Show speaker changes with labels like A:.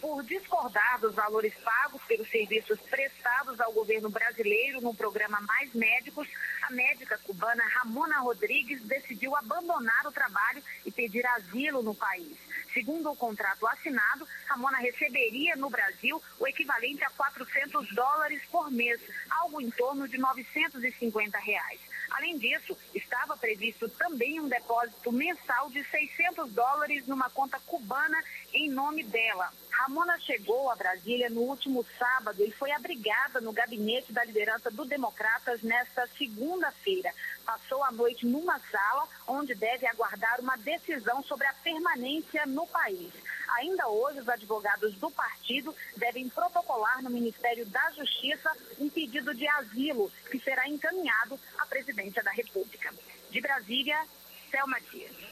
A: Por discordar dos valores pagos pelos serviços prestados ao governo brasileiro no programa Mais Médicos, a médica cubana Ramona Rodrigues decidiu abandonar o trabalho e pedir asilo no país. Segundo o contrato assinado, Ramona receberia no Brasil o equivalente a $400 por mês, algo em torno de R$950. Além disso, estava previsto também um depósito mensal de $600 numa conta cubana em nome dela. Ramona chegou a Brasília no último sábado e foi abrigada no gabinete da liderança do Democratas nesta segunda-feira. Passou a noite numa sala onde deve aguardar uma decisão sobre a permanência no país. Ainda hoje, os advogados do partido devem protocolar no Ministério da Justiça um pedido de asilo que será encaminhado à presidência da República. De Brasília, Thelma Dias.